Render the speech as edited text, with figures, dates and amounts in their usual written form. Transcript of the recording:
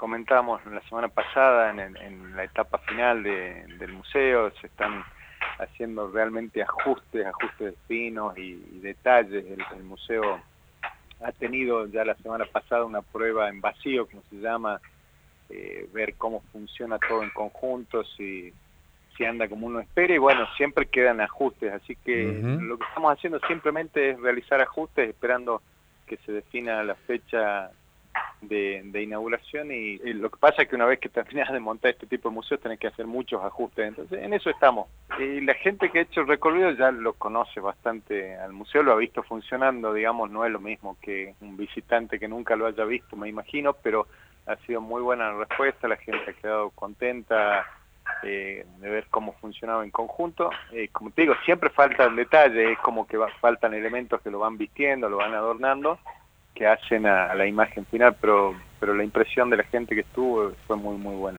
comentábamos la semana pasada en la etapa final del museo, se están haciendo realmente ajustes finos y detalles. El museo ha tenido ya la semana pasada una prueba en vacío, como se llama, ver cómo funciona todo en conjunto, si anda como uno espera, y bueno, siempre quedan ajustes, así que lo que estamos haciendo simplemente es realizar ajustes, esperando que se defina la fecha de inauguración, y lo que pasa es que una vez que terminas de montar este tipo de museos tenés que hacer muchos ajustes, entonces en eso estamos. Y la gente que ha hecho el recorrido ya lo conoce bastante al museo, lo ha visto funcionando, digamos, no es lo mismo que un visitante que nunca lo haya visto, me imagino, pero ha sido muy buena la respuesta, la gente ha quedado contenta de ver cómo funcionaba en conjunto. Como te digo, siempre falta el detalle, es como que faltan elementos que lo van vistiendo, lo van adornando, que hacen a la imagen final, pero la impresión de la gente que estuvo fue muy buena.